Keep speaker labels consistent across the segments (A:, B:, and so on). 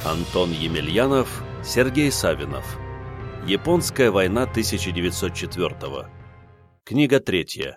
A: Антон Емельянов, Сергей Савинов. Японская война 1904. Книга 3.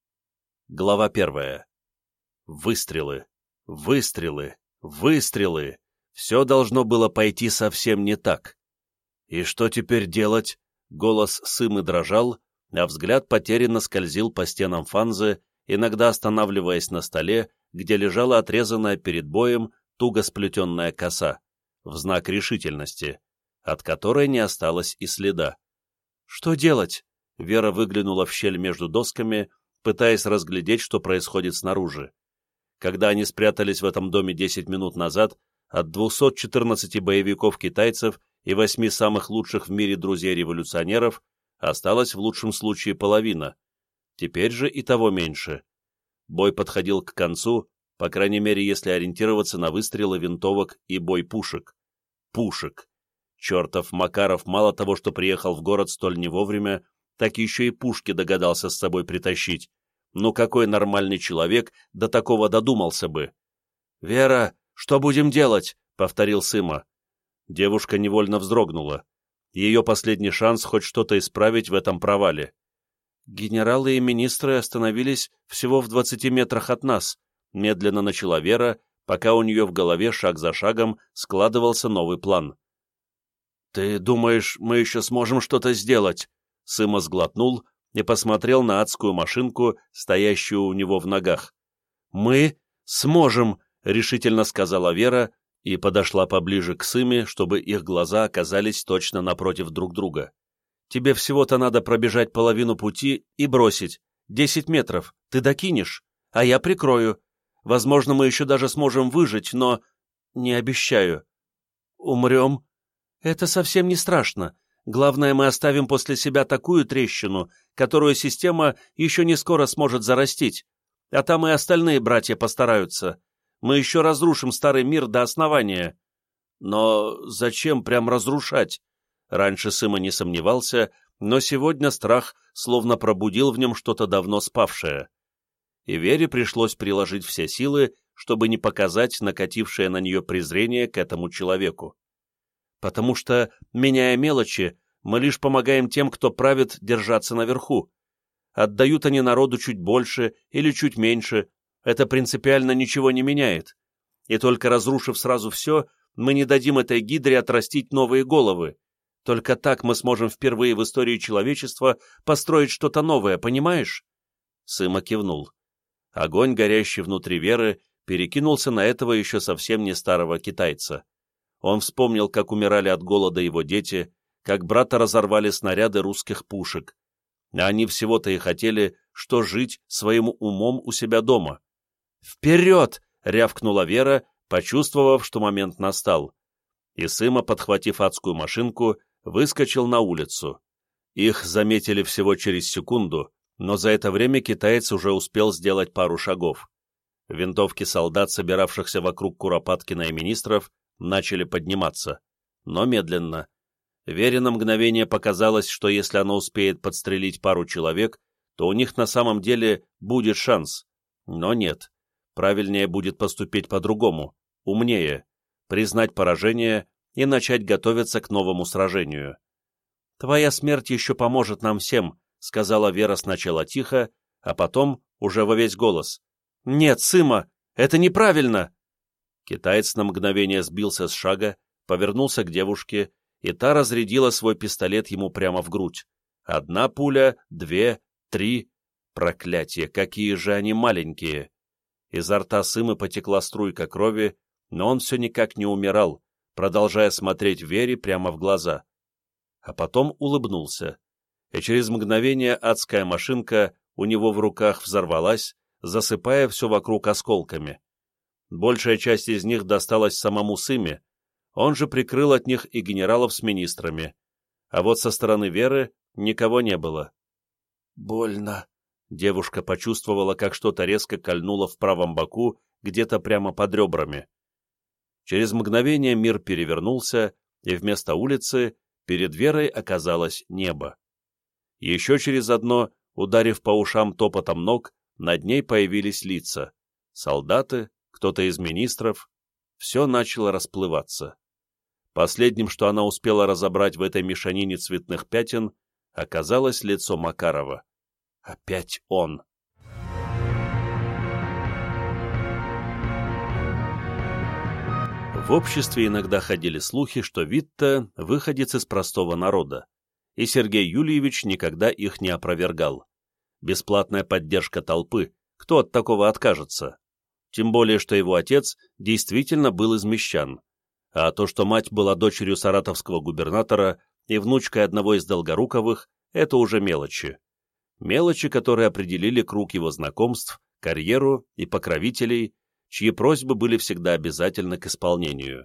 A: Глава 1. Выстрелы, выстрелы, выстрелы. Все должно было пойти совсем не так. И что теперь делать? Голос Сымы дрожал, а взгляд потерянно скользил по стенам фанзы, иногда останавливаясь на столе, где лежала отрезанная перед боем туго сплетенная коса, в знак решительности, от которой не осталось и следа. «Что делать?» Вера выглянула в щель между досками, пытаясь разглядеть, что происходит снаружи. Когда они спрятались в этом доме 10 минут назад, от 214 боевиков-китайцев и 8 самых лучших в мире друзей-революционеров осталась в лучшем случае половина. Теперь же и того меньше. Бой подходил к концу, по крайней мере, если ориентироваться на выстрелы винтовок и бой пушек. Пушек. Чертов Макаров мало того, что приехал в город столь не вовремя, так еще и пушки догадался с собой притащить. Ну какой нормальный человек до такого додумался бы? «Вера, что будем делать?» — повторил Сыма. Девушка невольно вздрогнула. Ее последний шанс хоть что-то исправить в этом провале. «Генералы и министры остановились всего в 20 метрах от нас», — медленно начала Вера, пока у нее в голове шаг за шагом складывался новый план. «Ты думаешь, мы еще сможем что-то сделать?» Сыма сглотнул и посмотрел на адскую машинку, стоящую у него в ногах. «Мы сможем», — решительно сказала Вера и подошла поближе к Сыме, чтобы их глаза оказались точно напротив друг друга. «Тебе всего-то надо пробежать половину пути и бросить. 10 метров. Ты докинешь, а я прикрою. Возможно, мы еще даже сможем выжить, но... не обещаю. Умрем? Это совсем не страшно. Главное, мы оставим после себя такую трещину, которую система еще не скоро сможет зарастить. А там и остальные братья постараются. Мы еще разрушим старый мир до основания». «Но зачем прям разрушать?» Раньше Сыма не сомневался, но сегодня страх словно пробудил в нем что-то давно спавшее. И Вере пришлось приложить все силы, чтобы не показать накатившее на нее презрение к этому человеку. «Потому что, меняя мелочи, мы лишь помогаем тем, кто правит, держаться наверху. Отдают они народу чуть больше или чуть меньше, это принципиально ничего не меняет. И только разрушив сразу все, мы не дадим этой гидре отрастить новые головы. Только так мы сможем впервые в истории человечества построить что-то новое, понимаешь?» Сыма кивнул. Огонь, горящий внутри Веры, перекинулся на этого еще совсем не старого китайца. Он вспомнил, как умирали от голода его дети, как брата разорвали снаряды русских пушек. А они всего-то и хотели, что жить своим умом у себя дома. «Вперед!» — рявкнула Вера, почувствовав, что момент настал. И Сыма, подхватив адскую машинку, выскочил на улицу. Их заметили всего через секунду, но за это время китаец уже успел сделать пару шагов. Винтовки солдат, собиравшихся вокруг Куропаткина и министров, начали подниматься, но медленно. Вере на мгновение показалось, что если она успеет подстрелить пару человек, то у них на самом деле будет шанс. Но нет. Правильнее будет поступить по-другому, умнее, признать поражение и начать готовиться к новому сражению. «Твоя смерть еще поможет нам всем», — сказала Вера сначала тихо, а потом уже во весь голос. «Нет, Сыма, это неправильно!» Китаец на мгновение сбился с шага, повернулся к девушке, и та разрядила свой пистолет ему прямо в грудь. 1 пуля, 2, 3. Проклятие, какие же они маленькие! Изо рта Сымы потекла струйка крови, но он все никак не умирал, продолжая смотреть Вере прямо в глаза. А потом улыбнулся, и через мгновение адская машинка у него в руках взорвалась, засыпая все вокруг осколками. Большая часть из них досталась самому Сыме, он же прикрыл от них и генералов с министрами, а вот со стороны Веры никого не было. «Больно», — девушка почувствовала, как что-то резко кольнуло в правом боку, где-то прямо под ребрами. Через мгновение мир перевернулся, и вместо улицы перед Верой оказалось небо. Еще через одно, ударив по ушам топотом ног, над ней появились лица. Солдаты, кто-то из министров. Все начало расплываться. Последним, что она успела разобрать в этой мешанине цветных пятен, оказалось лицо Макарова. Опять он. В обществе иногда ходили слухи, что Витте выходец из простого народа, и Сергей Юльевич никогда их не опровергал. Бесплатная поддержка толпы, кто от такого откажется? Тем более, что его отец действительно был из мещан, а то, что мать была дочерью саратовского губернатора и внучкой одного из Долгоруковых, это уже мелочи. Мелочи, которые определили круг его знакомств, карьеру и покровителей, чьи просьбы были всегда обязательны к исполнению.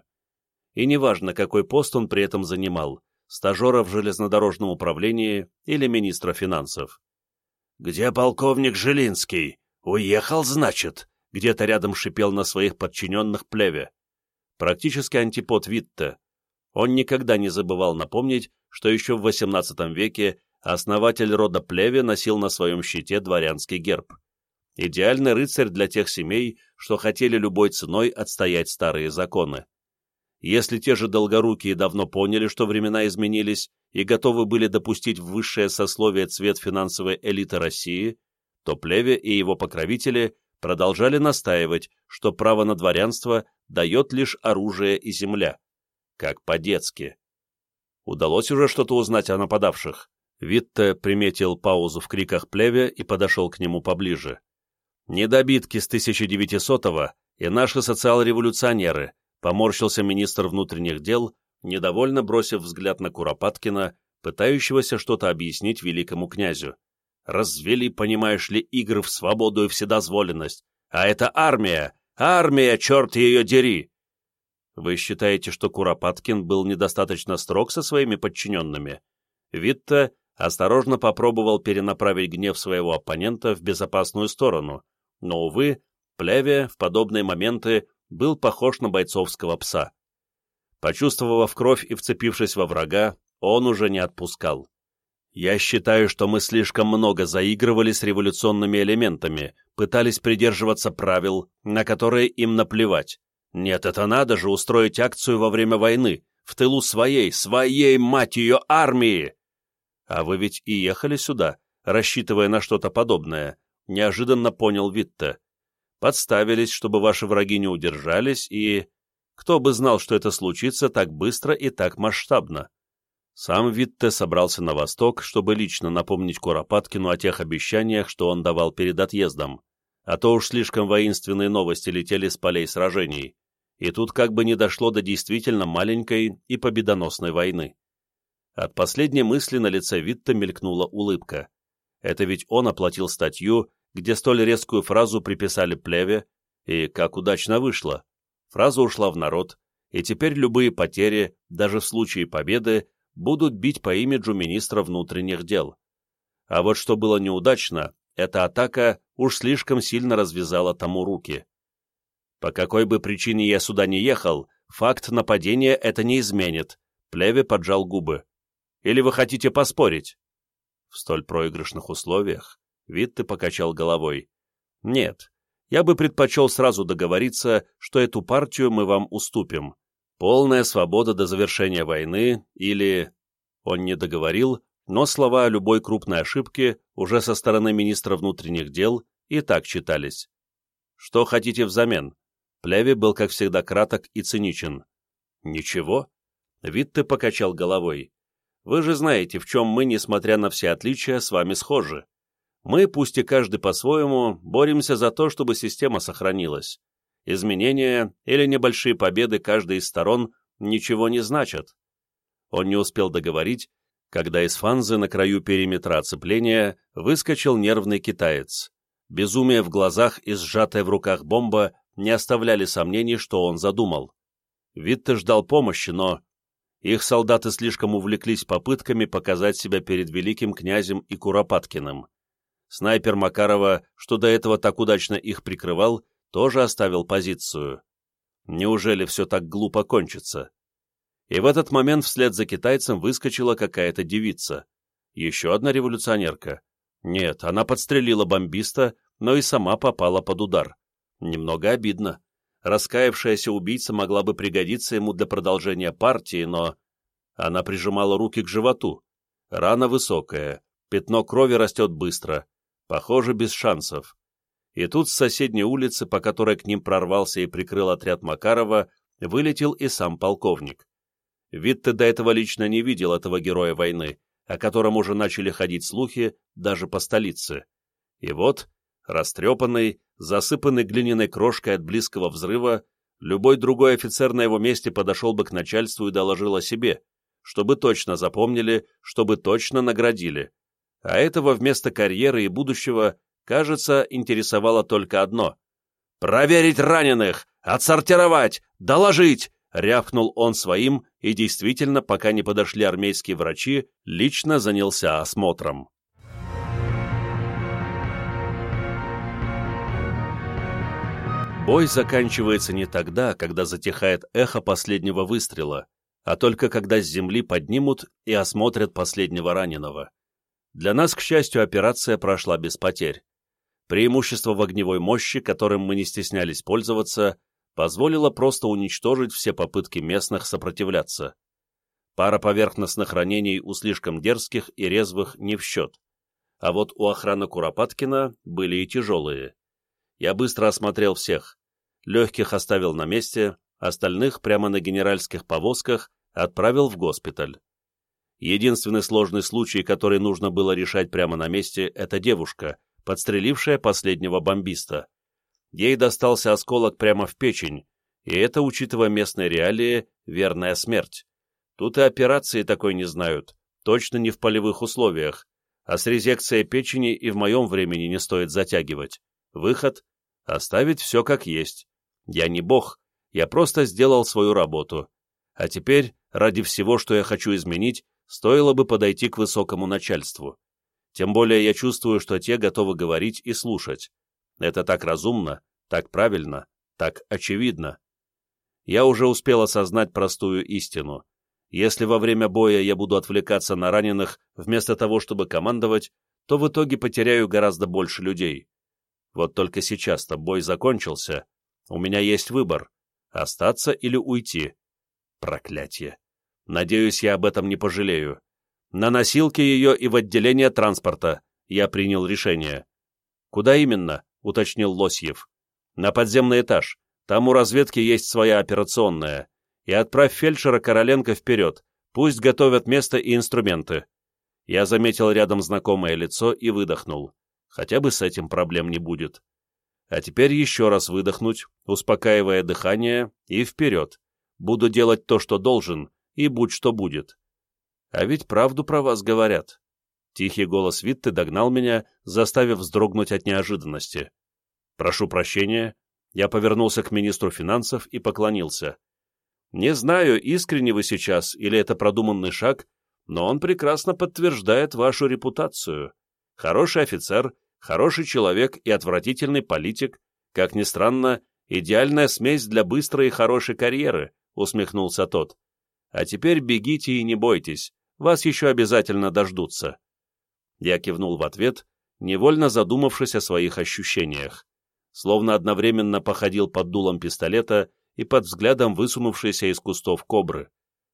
A: И неважно, какой пост он при этом занимал, стажера в железнодорожном управлении или министра финансов. «Где полковник Жилинский? Уехал, значит?» Где-то рядом шипел на своих подчиненных Плеве. Практически антипод Витте. Он никогда не забывал напомнить, что еще в XVIII веке основатель рода Плеве носил на своем щите дворянский герб. Идеальный рыцарь для тех семей, что хотели любой ценой отстоять старые законы. Если те же Долгорукие давно поняли, что времена изменились, и готовы были допустить в высшее сословие цвет финансовой элиты России, то Плеве и его покровители продолжали настаивать, что право на дворянство дает лишь оружие и земля. Как по-детски. Удалось уже что-то узнать о нападавших. Витте приметил паузу в криках Плеве и подошел к нему поближе. «Недобитки с 1900-го и наши социал-революционеры», поморщился министр внутренних дел, недовольно бросив взгляд на Куропаткина, пытающегося что-то объяснить великому князю. «Развели, понимаешь ли, игры в свободу и вседозволенность. А это армия! Армия, черт ее дери!» «Вы считаете, что Куропаткин был недостаточно строг со своими подчиненными?» Витте осторожно попробовал перенаправить гнев своего оппонента в безопасную сторону, но, увы, Плеве в подобные моменты был похож на бойцовского пса. Почувствовав кровь и вцепившись во врага, он уже не отпускал. «Я считаю, что мы слишком много заигрывали с революционными элементами, пытались придерживаться правил, на которые им наплевать. Нет, это надо же устроить акцию во время войны, в тылу своей, мать ее, армии!» «А вы ведь и ехали сюда, рассчитывая на что-то подобное», — неожиданно понял Витте. «Подставились, чтобы ваши враги не удержались, и... Кто бы знал, что это случится так быстро и так масштабно?» Сам Витте собрался на восток, чтобы лично напомнить Куропаткину о тех обещаниях, что он давал перед отъездом, а то уж слишком воинственные новости летели с полей сражений, и тут как бы не дошло до действительно маленькой и победоносной войны. От последней мысли на лице Витте мелькнула улыбка. Это ведь он оплатил статью, где столь резкую фразу приписали Плеве, и как удачно вышло. Фраза ушла в народ, и теперь любые потери, даже в случае победы, будут бить по имиджу министра внутренних дел. А вот что было неудачно, эта атака уж слишком сильно развязала тому руки. По какой бы причине я сюда не ехал, факт нападения это не изменит. Плеве поджал губы. Или вы хотите поспорить? В столь проигрышных условиях Витте покачал головой. Нет, я бы предпочел сразу договориться, что эту партию мы вам уступим. Полная свобода до завершения войны или... Он не договорил, но слова о любой крупной ошибке уже со стороны министра внутренних дел и так читались. Что хотите взамен? Плеве был, как всегда, краток и циничен. Ничего. Витте покачал головой. Вы же знаете, в чем мы, несмотря на все отличия, с вами схожи. Мы, пусть и каждый по-своему, боремся за то, чтобы система сохранилась. Изменения или небольшие победы каждой из сторон ничего не значат. Он не успел договорить, когда из фанзы на краю периметра оцепления выскочил нервный китаец. Безумие в глазах и сжатая в руках бомба не оставляли сомнений, что он задумал. Витте ждал помощи, но... Их солдаты слишком увлеклись попытками показать себя перед великим князем и Куропаткиным. Снайпер Макарова, что до этого так удачно их прикрывал, тоже оставил позицию. Неужели все так глупо кончится? И в этот момент вслед за китайцем выскочила какая-то девица. Еще одна революционерка. Нет, она подстрелила бомбиста, но и сама попала под удар. Немного обидно. раскаявшаяся убийца могла бы пригодиться ему для продолжения партии, но... Она прижимала руки к животу. Рана высокая, пятно крови растет быстро. Похоже, без шансов. И тут с соседней улицы, по которой к ним прорвался и прикрыл отряд Макарова, вылетел и сам полковник. Витте до этого лично не видел этого героя войны, о котором уже начали ходить слухи даже по столице. И вот, растрепанный, засыпанный глиняной крошкой от близкого взрыва, любой другой офицер на его месте подошел бы к начальству и доложил о себе, чтобы точно запомнили, чтобы точно наградили. А этого вместо карьеры и будущего, кажется, интересовало только одно. «Проверить раненых! Отсортировать! Доложить!» — рявкнул он своим, и действительно, пока не подошли армейские врачи, лично занялся осмотром. Бой заканчивается не тогда, когда затихает эхо последнего выстрела, а только когда с земли поднимут и осмотрят последнего раненого. Для нас, к счастью, операция прошла без потерь. Преимущество в огневой мощи, которым мы не стеснялись пользоваться, позволило просто уничтожить все попытки местных сопротивляться. Пара поверхностных ранений у слишком дерзких и резвых не в счет. А вот у охраны Куропаткина были и тяжелые. Я быстро осмотрел всех. Легких оставил на месте, остальных прямо на генеральских повозках отправил в госпиталь. Единственный сложный случай, который нужно было решать прямо на месте, это девушка, подстрелившая последнего бомбиста. Ей достался осколок прямо в печень, и это, учитывая местные реалии, верная смерть. Тут и операции такой не знают, точно не в полевых условиях, а с резекцией печени и в моем времени не стоит затягивать. Выход — оставить все как есть. Я не бог, я просто сделал свою работу. А теперь, ради всего, что я хочу изменить, стоило бы подойти к высокому начальству. Тем более я чувствую, что те готовы говорить и слушать. Это так разумно, так правильно, так очевидно. Я уже успел осознать простую истину. Если во время боя я буду отвлекаться на раненых вместо того, чтобы командовать, то в итоге потеряю гораздо больше людей. Вот только сейчас-то бой закончился. У меня есть выбор — остаться или уйти. Проклятье. Надеюсь, я об этом не пожалею. На носилке ее и в отделение транспорта я принял решение. «Куда именно?» — уточнил Лосьев. «На подземный этаж. Там у разведки есть своя операционная. И отправь фельдшера Короленко вперед. Пусть готовят место и инструменты». Я заметил рядом знакомое лицо и выдохнул. Хотя бы с этим проблем не будет. А теперь еще раз выдохнуть, успокаивая дыхание, и вперед. Буду делать то, что должен, и будь что будет. А ведь правду про вас говорят. Тихий голос Витте догнал меня, заставив вздрогнуть от неожиданности. «Прошу прощения». Я повернулся к министру финансов и поклонился. «Не знаю, искренне вы сейчас или это продуманный шаг, но он прекрасно подтверждает вашу репутацию. Хороший офицер, хороший человек и отвратительный политик, как ни странно, идеальная смесь для быстрой и хорошей карьеры», — усмехнулся тот. «А теперь бегите и не бойтесь, вас еще обязательно дождутся». Я кивнул в ответ, невольно задумавшись о своих ощущениях. Словно одновременно походил под дулом пистолета и под взглядом высунувшейся из кустов кобры.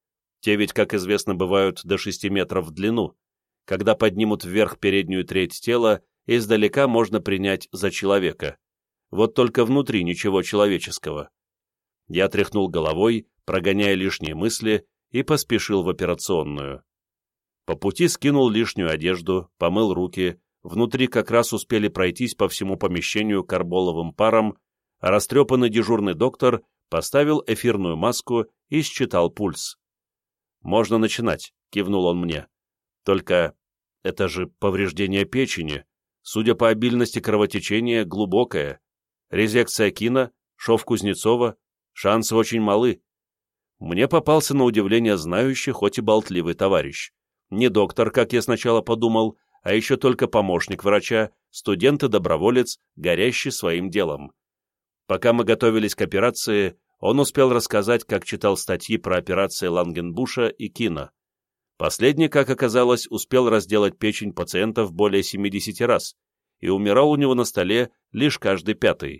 A: Те ведь, как известно, бывают до 6 метров в длину. Когда поднимут вверх переднюю треть тела, издалека можно принять за человека. Вот только внутри ничего человеческого. Я тряхнул головой, прогоняя лишние мысли, и поспешил в операционную. По пути скинул лишнюю одежду, помыл руки, внутри как раз успели пройтись по всему помещению карболовым паром, а растрепанный дежурный доктор поставил эфирную маску и считал пульс. «Можно начинать», — кивнул он мне. «Только это же повреждение печени. Судя по обильности кровотечения, глубокое. Резекция Кина, шов Кузнецова, шансы очень малы». Мне попался на удивление знающий, хоть и болтливый товарищ. Не доктор, как я сначала подумал, а еще только помощник врача, студент и доброволец, горящий своим делом. Пока мы готовились к операции, он успел рассказать, как читал статьи про операции Лангенбуша и Кина. Последний, как оказалось, успел разделать печень пациентов более 70 раз, и умирал у него на столе лишь каждый 5-й.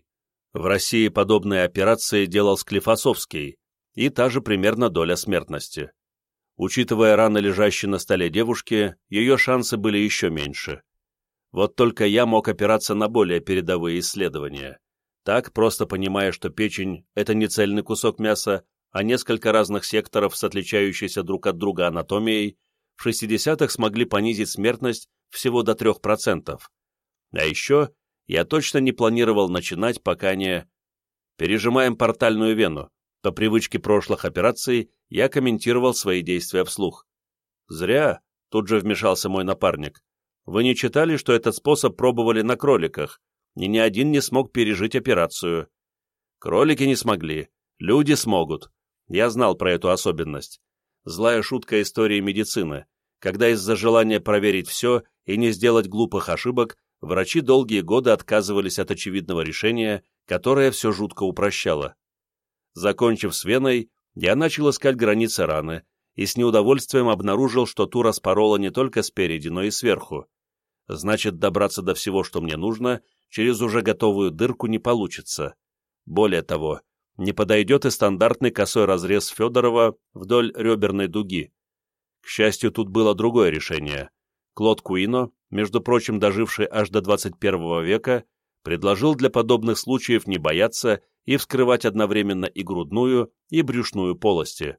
A: В России подобные операции делал Склифосовский, и та же примерно доля смертности. Учитывая раны, лежащие на столе девушки, ее шансы были еще меньше. Вот только я мог опираться на более передовые исследования. Так, просто понимая, что печень – это не цельный кусок мяса, а несколько разных секторов с отличающейся друг от друга анатомией, в 60-х смогли понизить смертность всего до 3%. А еще я точно не планировал начинать, пока не... Пережимаем портальную вену. По привычке прошлых операций я комментировал свои действия вслух. «Зря», — тут же вмешался мой напарник. «Вы не читали, что этот способ пробовали на кроликах, и ни один не смог пережить операцию?» «Кролики не смогли, люди смогут». Я знал про эту особенность. Злая шутка истории медицины, когда из-за желания проверить все и не сделать глупых ошибок, врачи долгие годы отказывались от очевидного решения, которое все жутко упрощало. Закончив с веной, я начал искать границы раны и с неудовольствием обнаружил, что ту распорола не только спереди, но и сверху. Значит, добраться до всего, что мне нужно, через уже готовую дырку не получится. Более того, не подойдет и стандартный косой разрез Федорова вдоль реберной дуги. К счастью, тут было другое решение. Клод Куино, между прочим, доживший аж до 21 века, предложил для подобных случаев не бояться и вскрывать одновременно и грудную, и брюшную полости.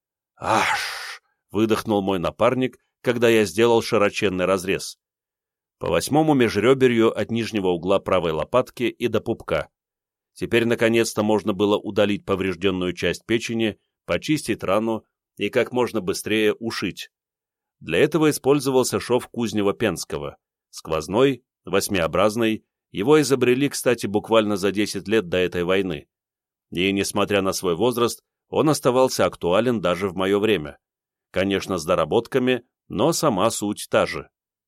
A: «Аш!» — выдохнул мой напарник, когда я сделал широченный разрез. По 8-му межреберью от нижнего угла правой лопатки и до пупка. Теперь, наконец-то, можно было удалить поврежденную часть печени, почистить рану и как можно быстрее ушить. Для этого использовался шов Кузнева-Пенского. Сквозной, восьмиобразный, его изобрели, кстати, буквально за 10 лет до этой войны. И, несмотря на свой возраст, он оставался актуален даже в мое время. Конечно, с доработками, но сама суть та же.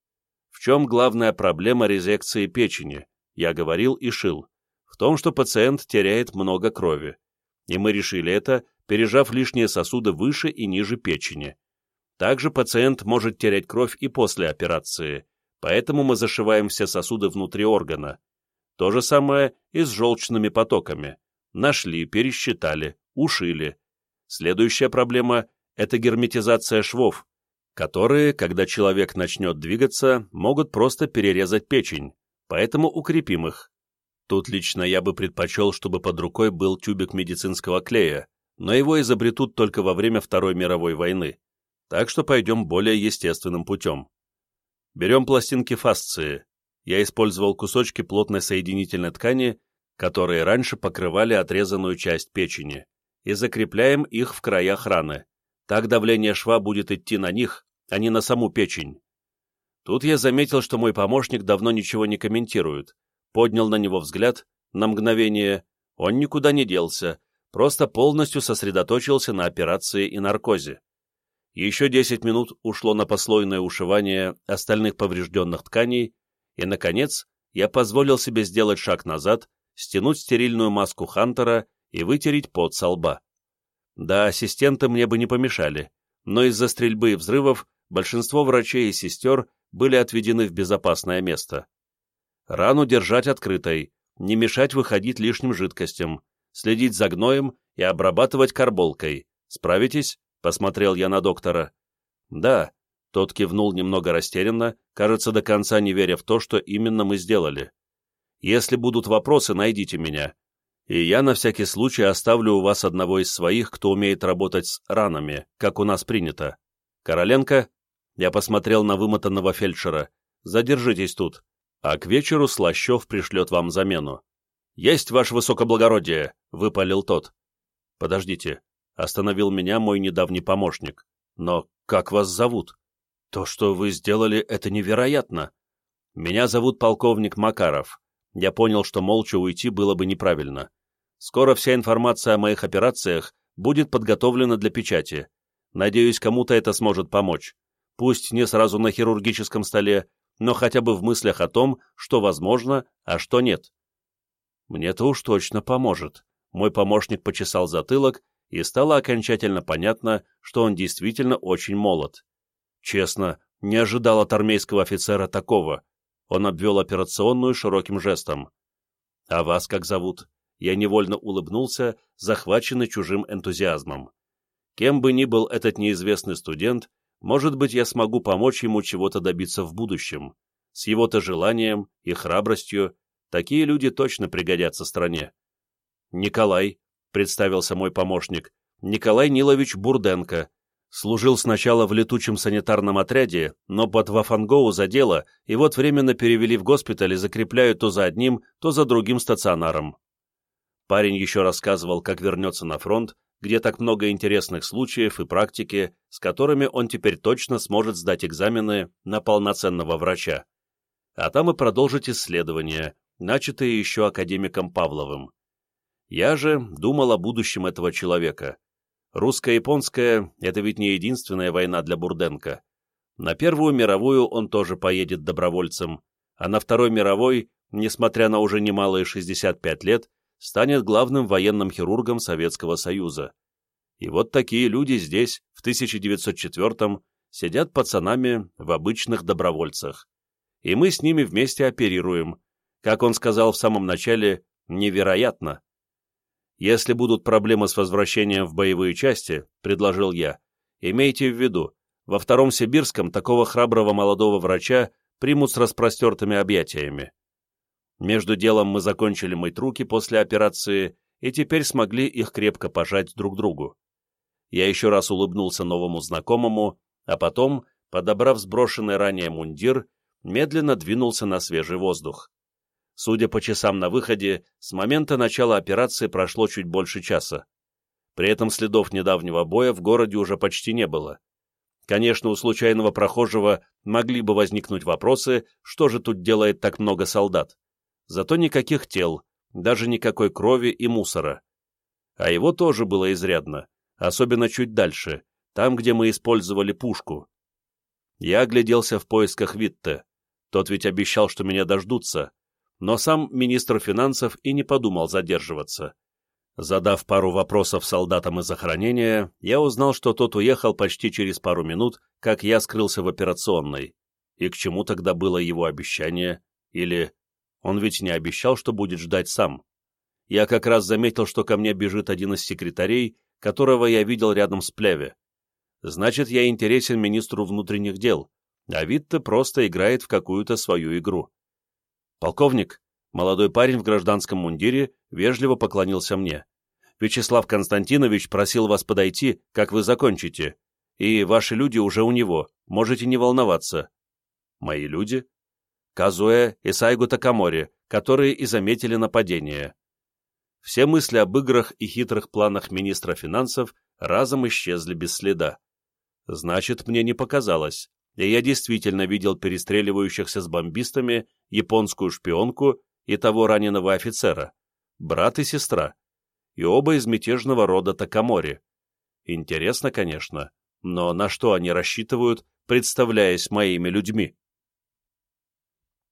A: В чем главная проблема резекции печени? Я говорил и шил. В том, что пациент теряет много крови. И мы решили это, пережав лишние сосуды выше и ниже печени. Также пациент может терять кровь и после операции, поэтому мы зашиваем все сосуды внутри органа. То же самое и с желчными потоками. Нашли, пересчитали, ушили. Следующая проблема – это герметизация швов, которые, когда человек начнет двигаться, могут просто перерезать печень, поэтому укрепим их. Тут лично я бы предпочел, чтобы под рукой был тюбик медицинского клея, но его изобретут только во время Второй мировой войны, так что пойдем более естественным путем. Берем пластинки фасции. Я использовал кусочки плотной соединительной ткани, которые раньше покрывали отрезанную часть печени, и закрепляем их в краях раны. Так давление шва будет идти на них, а не на саму печень. Тут я заметил, что мой помощник давно ничего не комментирует. Поднял на него взгляд, на мгновение. Он никуда не делся, просто полностью сосредоточился на операции и наркозе. Еще 10 минут ушло на послойное ушивание остальных поврежденных тканей, и, наконец, я позволил себе сделать шаг назад, стянуть стерильную маску Хантера и вытереть пот со лба. Да, ассистенты мне бы не помешали, но из-за стрельбы и взрывов большинство врачей и сестер были отведены в безопасное место. Рану держать открытой, не мешать выходить лишним жидкостям, следить за гноем и обрабатывать карболкой. Справитесь? Посмотрел я на доктора. Да, тот кивнул немного растерянно, кажется, до конца не веря в то, что именно мы сделали. Если будут вопросы, найдите меня. И я на всякий случай оставлю у вас одного из своих, кто умеет работать с ранами, как у нас принято. Короленко? Я посмотрел на вымотанного фельдшера. Задержитесь тут, а к вечеру Слащев пришлет вам замену. Есть, ваше высокоблагородие, выпалил тот. Подождите. Остановил меня мой недавний помощник. Но как вас зовут? То, что вы сделали, это невероятно. Меня зовут полковник Макаров. Я понял, что молча уйти было бы неправильно. Скоро вся информация о моих операциях будет подготовлена для печати. Надеюсь, кому-то это сможет помочь. Пусть не сразу на хирургическом столе, но хотя бы в мыслях о том, что возможно, а что нет. Мне-то уж точно поможет. Мой помощник почесал затылок, и стало окончательно понятно, что он действительно очень молод. Честно, не ожидал от армейского офицера такого. Он обвел операционную широким жестом. «А вас как зовут?» Я невольно улыбнулся, захваченный чужим энтузиазмом. Кем бы ни был этот неизвестный студент, может быть, я смогу помочь ему чего-то добиться в будущем. С его-то желанием и храбростью такие люди точно пригодятся стране. «Николай», — представился мой помощник, — «Николай Нилович Бурденко. Служил сначала в летучем санитарном отряде, но под Вафангоу задело, и вот временно перевели в госпиталь и закрепляют то за одним, то за другим стационаром». Парень еще рассказывал, как вернется на фронт, где так много интересных случаев и практики, с которыми он теперь точно сможет сдать экзамены на полноценного врача. А там и продолжить исследования, начатые еще академиком Павловым. Я же думал о будущем этого человека. Русско-японская — это ведь не единственная война для Бурденко. На Первую мировую он тоже поедет добровольцем, а на Второй мировой, несмотря на уже немалые 65 лет, станет главным военным хирургом Советского Союза. И вот такие люди здесь, в 1904-м, сидят пацанами в обычных добровольцах. И мы с ними вместе оперируем. Как он сказал в самом начале, невероятно. «Если будут проблемы с возвращением в боевые части, — предложил я, — имейте в виду, во Втором Сибирском такого храброго молодого врача примут с распростертыми объятиями». Между делом мы закончили мыть руки после операции и теперь смогли их крепко пожать друг другу. Я еще раз улыбнулся новому знакомому, а потом, подобрав сброшенный ранее мундир, медленно двинулся на свежий воздух. Судя по часам на выходе, с момента начала операции прошло чуть больше часа. При этом следов недавнего боя в городе уже почти не было. Конечно, у случайного прохожего могли бы возникнуть вопросы, что же тут делает так много солдат. Зато никаких тел, даже никакой крови и мусора. А его тоже было изрядно, особенно чуть дальше, там, где мы использовали пушку. Я огляделся в поисках Витте. Тот ведь обещал, что меня дождутся, но сам министр финансов и не подумал задерживаться. Задав пару вопросов солдатам из охранения, я узнал, что тот уехал почти через пару минут, как я скрылся в операционной. И к чему тогда было его обещание? Или... Он ведь не обещал, что будет ждать сам. Я как раз заметил, что ко мне бежит один из секретарей, которого я видел рядом с Плеве. Значит, я интересен министру внутренних дел, а Витте просто играет в какую-то свою игру. «Полковник», молодой парень в гражданском мундире, вежливо поклонился мне. «Вячеслав Константинович просил вас подойти, как вы закончите, и ваши люди уже у него, можете не волноваться». «Мои люди?» Казуэ и Сайгу Такамори, которые и заметили нападение. Все мысли об играх и хитрых планах министра финансов разом исчезли без следа. Значит, мне не показалось, и я действительно видел перестреливающихся с бомбистами японскую шпионку и того раненого офицера, брат и сестра, и оба из мятежного рода Такамори. Интересно, конечно, но на что они рассчитывают, представляясь моими людьми?